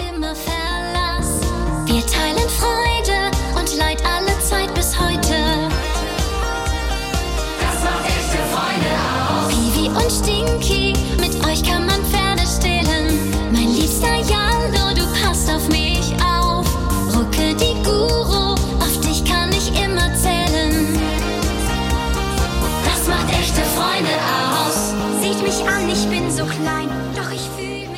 immer Verlass. Wir teilen Freude und Leid alle Zeit bis heute. Das macht echte Freunde aus. Piwi und Stinky, mit euch kann man Pferde stehlen. Mein liebster Jallo, du passt auf mich auf. Rucke die Guru, auf dich kann ich immer zählen. Das macht echte Freunde aus. Sieht mich an, ich bin so klein, doch ich fühle